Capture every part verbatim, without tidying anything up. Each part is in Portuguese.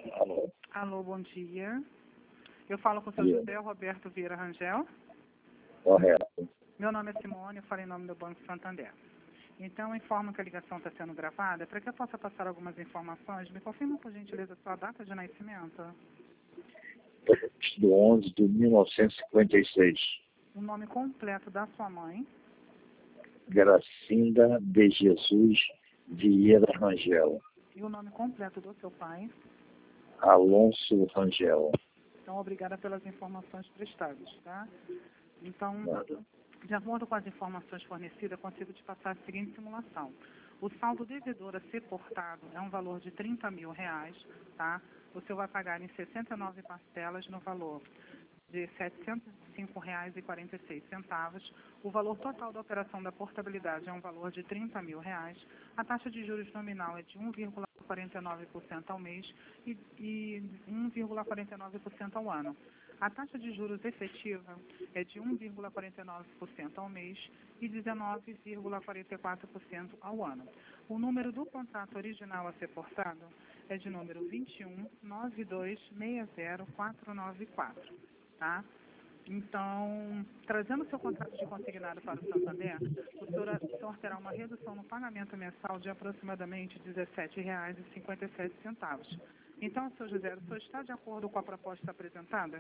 Alô. Alô, bom dia. Eu falo com o seu Dia. José Roberto Vieira Rangel. Correto. Meu nome é Simone, eu falo em nome do Banco Santander. Então, eu informo que a ligação está sendo gravada. Para que eu possa passar algumas informações, me confirma, por gentileza, a sua data de nascimento. Do onze de mil novecentos e cinquenta e seis. O nome completo da sua mãe. Gracinda de Jesus Vieira Rangel. E o nome completo do seu pai. Alonso Rangel. Então, obrigada pelas informações prestadas, tá? Então, Nada. de acordo com as informações fornecidas, consigo te passar a seguinte simulação. O saldo devedor a ser portado é um valor de trinta mil reais, tá? O senhor vai pagar em sessenta e nove parcelas no valor de setecentos e cinco reais e quarenta e seis centavos. O valor total da operação da portabilidade é um valor de trinta mil reais. A taxa de juros nominal é de um vírgula quarenta e nove por cento ao mês e, e um vírgula quarenta e nove por cento ao ano. A taxa de juros efetiva é de um vírgula quarenta e nove por cento ao mês e dezenove vírgula quarenta e quatro por cento ao ano. O número do contrato original a ser portado é de número vinte e um, noventa e dois, sessenta, quatrocentos e noventa e quatro. Tá? Então, trazendo o seu contrato de consignado para o Santander, o senhor, o senhor terá uma redução no pagamento mensal de aproximadamente dezessete reais e cinquenta e sete centavos. Então, senhor José, o senhor está de acordo com a proposta apresentada?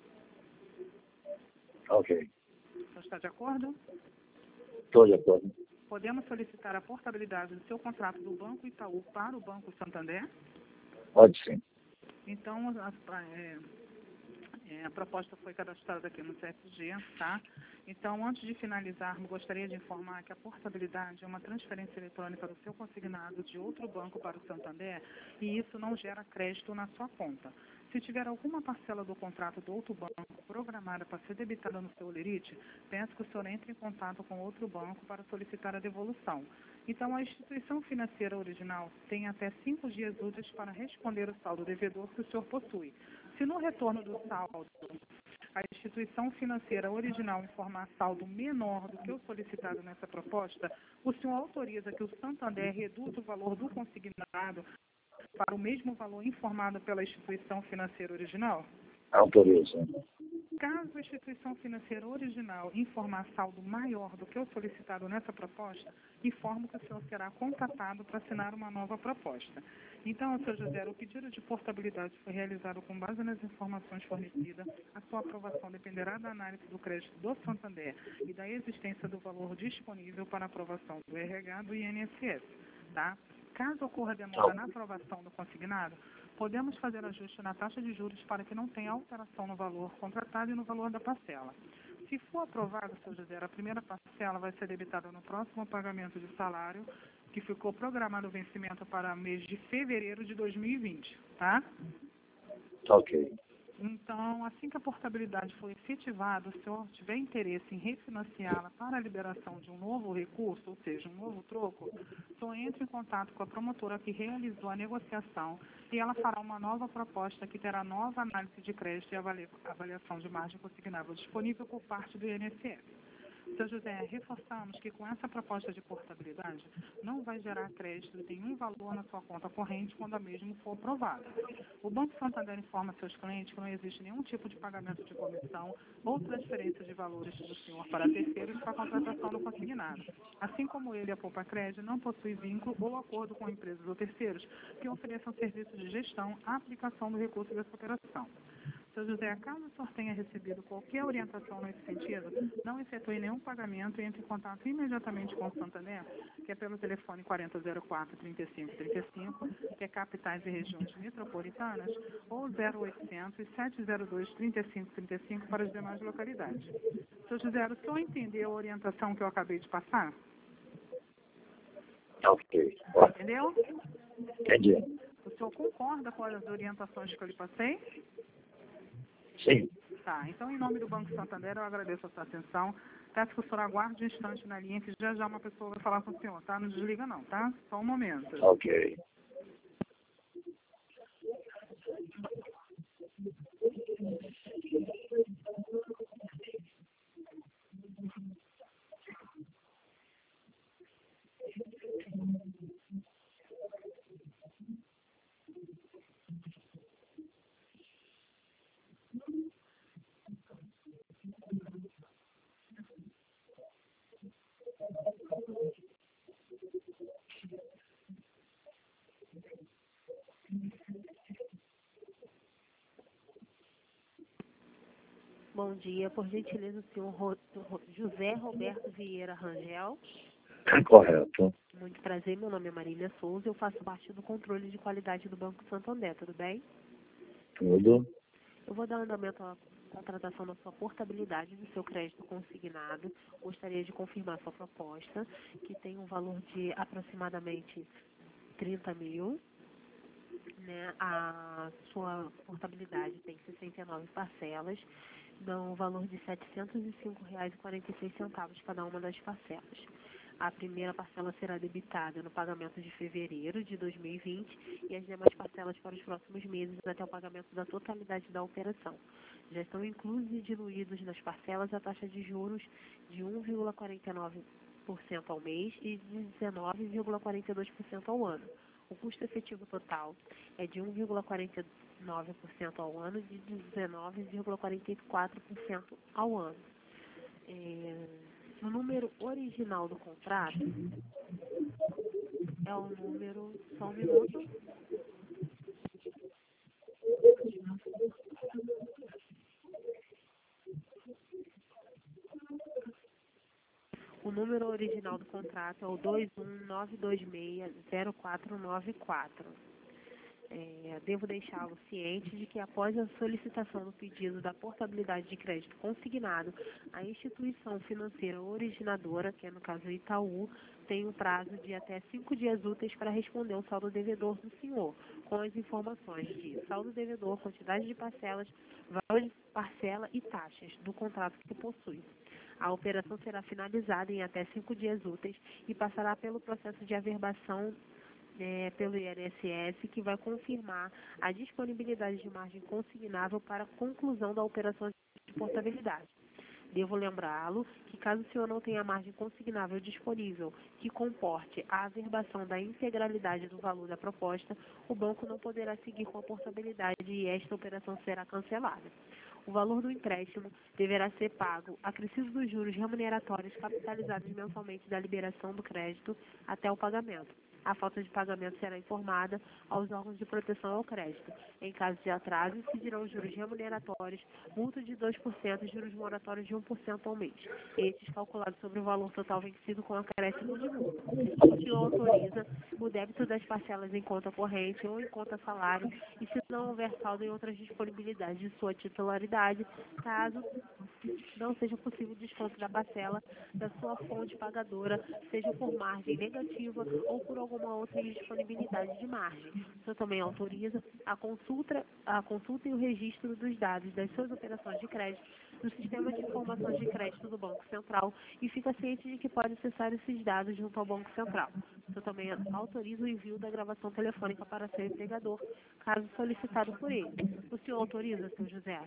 Ok. O senhor está de acordo? Estou de acordo. Podemos solicitar a portabilidade do seu contrato do Banco Itaú para o Banco Santander? Pode sim. Então, a, é, é, a proposta foi cadastrada aqui no C S G, tá? Então, antes de finalizarmos, gostaria de informar que a portabilidade é uma transferência eletrônica do seu consignado de outro banco para o Santander e isso não gera crédito na sua conta. Se tiver alguma parcela do contrato do outro banco programada para ser debitada no seu Olerite, peço que o senhor entre em contato com outro banco para solicitar a devolução. Então, a instituição financeira original tem até cinco dias úteis para responder o saldo devedor que o senhor possui. Se no retorno do saldo a instituição financeira original informar saldo menor do que o solicitado nessa proposta, o senhor autoriza que o Santander reduza o valor do consignado para o mesmo valor informado pela instituição financeira original? Autoriza. Caso a instituição financeira original informar saldo maior do que o solicitado nessa proposta, informo que o senhor será contatado para assinar uma nova proposta. Então, senhor José, o pedido de portabilidade foi realizado com base nas informações fornecidas. A sua aprovação dependerá da análise do crédito do Santander e da existência do valor disponível para aprovação do R H do I N S S. Tá? Caso ocorra demora na aprovação do consignado, podemos fazer ajuste na taxa de juros para que não tenha alteração no valor contratado e no valor da parcela. Se for aprovado, senhor José, a primeira parcela vai ser debitada no próximo pagamento de salário, que ficou programado o vencimento para mês de fevereiro de dois mil e vinte, tá? Ok. Então, assim que a portabilidade for efetivada, se o senhor tiver interesse em refinanciá-la para a liberação de um novo recurso, ou seja, um novo troco, o senhor entre em contato com a promotora que realizou a negociação e ela fará uma nova proposta que terá nova análise de crédito e avalia- avaliação de margem consignável disponível por parte do I N S S. Senhor José, reforçamos que com essa proposta de portabilidade não vai gerar crédito de nenhum valor na sua conta corrente quando a mesma for aprovada. O Banco Santander informa seus clientes que não existe nenhum tipo de pagamento de comissão ou transferência de valores do senhor para terceiros para a contratação do consignado. Assim como ele, a Poupa Crédito não possui vínculo ou acordo com empresas ou terceiros que ofereçam serviços de gestão à aplicação do recurso dessa operação. Senhor José, caso o senhor tenha recebido qualquer orientação nesse sentido, não efetue nenhum pagamento e entre em contato imediatamente com o Santander, que é pelo telefone quarenta zero quatro, trinta e cinco trinta e cinco, que é capitais e regiões metropolitanas, ou zero oitocentos, sete zero dois, trinta e cinco trinta e cinco para as demais localidades. Senhor José, o senhor entendeu a orientação que eu acabei de passar? Ok. Entendeu? Entendi. O senhor concorda com as orientações que eu lhe passei? Sim. Tá, então em nome do Banco Santander eu agradeço a sua atenção. Peço que o senhor aguarde um instante na linha que já já uma pessoa vai falar com o senhor, tá? Não desliga não, tá? Só um momento. Ok. Bom dia, por gentileza, o senhor Ro- Ro- José Roberto Vieira Rangel. Correto. Muito prazer, meu nome é Marília Souza, eu faço parte do controle de qualidade do Banco Santander, tudo bem? Tudo. Eu vou dar andamento à contratação da sua portabilidade do seu crédito consignado. Gostaria de confirmar sua proposta, que tem um valor de aproximadamente trinta mil. Né? A sua portabilidade tem sessenta e nove parcelas, dão um valor de setecentos e cinco reais e quarenta e seis centavos cada uma das parcelas. A primeira parcela será debitada no pagamento de fevereiro de dois mil e vinte e as demais parcelas para os próximos meses até o pagamento da totalidade da operação. Já estão inclusos e diluídos nas parcelas a taxa de juros de um vírgula quarenta e nove por cento ao mês e de dezenove vírgula quarenta e dois por cento ao ano. O custo efetivo total é de um vírgula quarenta e nove por cento ao ano e de dezenove vírgula quarenta e quatro por cento ao ano. É, o número original do contrato é o número... Só um minuto. O número original do contrato é o dois um nove dois seis zero quatro nove quatro. É, devo deixá-lo ciente de que após a solicitação do pedido da portabilidade de crédito consignado, a instituição financeira originadora, que é no caso o Itaú, tem um prazo de até cinco dias úteis para responder ao saldo devedor do senhor, com as informações de saldo devedor, quantidade de parcelas, valor de parcela e taxas do contrato que possui. A operação será finalizada em até cinco dias úteis e passará pelo processo de averbação É, pelo I N S S, que vai confirmar a disponibilidade de margem consignável para a conclusão da operação de portabilidade. Devo lembrá-lo que, caso o senhor não tenha margem consignável disponível que comporte a averbação da integralidade do valor da proposta, o banco não poderá seguir com a portabilidade e esta operação será cancelada. O valor do empréstimo deverá ser pago acrescido dos juros remuneratórios capitalizados mensalmente da liberação do crédito até o pagamento. A falta de pagamento será informada aos órgãos de proteção ao crédito. Em caso de atraso, incidirão juros remuneratórios, multa de dois por cento e juros moratórios de um por cento ao mês. Estes calculados sobre o valor total vencido com acréscimo de multa. O senhor autoriza o débito das parcelas em conta corrente ou em conta salário e se não houver saldo em outras disponibilidades de sua titularidade, caso não seja possível o desconto da parcela da sua fonte pagadora, seja por margem negativa ou por alguma outra indisponibilidade de margem. O senhor também autoriza a consulta, a consulta e o registro dos dados das suas operações de crédito no Sistema de Informações de Crédito do Banco Central e fica ciente de que pode acessar esses dados junto ao Banco Central. O senhor também autoriza o envio da gravação telefônica para seu empregador, caso solicitado por ele. O senhor autoriza, senhor José?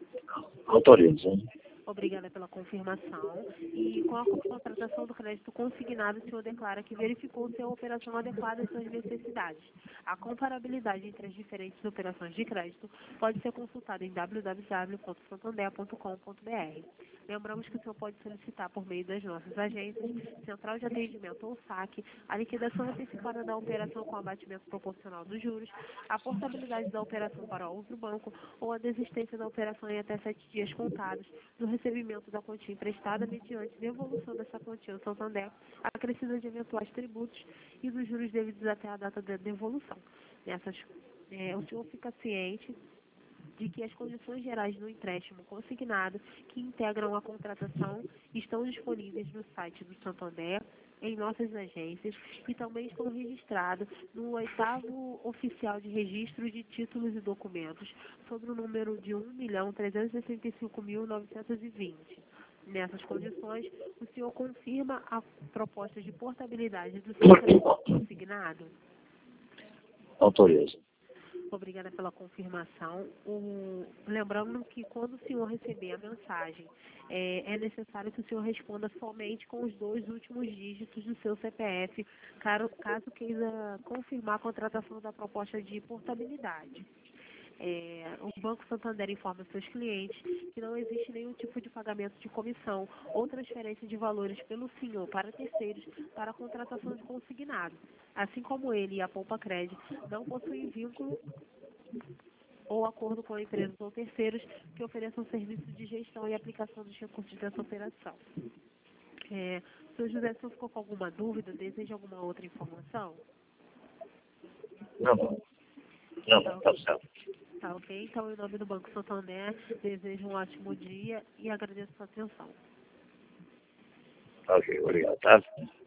Autorizo. Obrigada pela confirmação. E com a contratação do crédito consignado, o senhor declara que verificou se a operação adequada às suas necessidades. A comparabilidade entre as diferentes operações de crédito pode ser consultada em w w w ponto santander ponto com ponto b r. Lembramos que o senhor pode solicitar por meio das nossas agências, Central de Atendimento ou saque, a liquidação antecipada da operação com abatimento proporcional dos juros, a portabilidade da operação para outro banco ou a desistência da operação em até sete dias contados do recebimento da quantia emprestada mediante devolução dessa quantia ao Santander, acrescida de eventuais tributos e dos juros devidos até a data da devolução. Nessas, é, o senhor fica ciente de que as condições gerais do empréstimo consignado que integram a contratação estão disponíveis no site do Santander, em nossas agências e também estão registrados no oitavo oficial de registro de títulos e documentos sobre o número de um milhão trezentos e sessenta e cinco mil novecentos e vinte. Nessas condições, o senhor confirma a proposta de portabilidade do seu crédito consignado? Autorizo. Obrigada pela confirmação. O, lembrando que quando o senhor receber a mensagem, é, é necessário que o senhor responda somente com os dois últimos dígitos do seu C P F, caso, caso queira confirmar a contratação da proposta de portabilidade. É, o Banco Santander informa seus clientes que não existe nenhum tipo de pagamento de comissão ou transferência de valores pelo senhor para terceiros para a contratação de consignado. Assim como ele e a Poupa Crédito não possuem vínculo ou acordo com empresas ou terceiros que ofereçam serviços de gestão e aplicação dos recursos dessa operação. É, senhor José, se ficou com alguma dúvida, deseja alguma outra informação? Não, não. Não, não, tá certo. Tá ok? Então, em nome do Banco Santander, desejo um ótimo dia e agradeço a sua atenção. Ok, obrigado, tá?